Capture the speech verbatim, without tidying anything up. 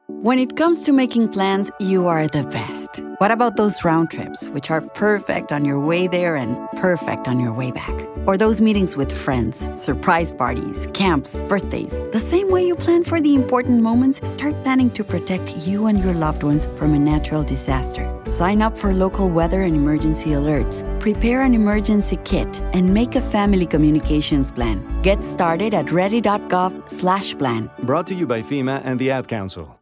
When it comes to making plans, you are the best. What about those round trips, which are perfect on your way there and perfect on your way back? Or those meetings with friends, surprise parties, camps, birthdays. The same way you plan for the important moments, start planning to protect you and your loved ones from a natural disaster. Sign up for local weather and emergency alerts. Prepare an emergency kit and make a family communications plan. Get started at ready dot gov slash plan. Brought to you by FEMA and the Ad Council.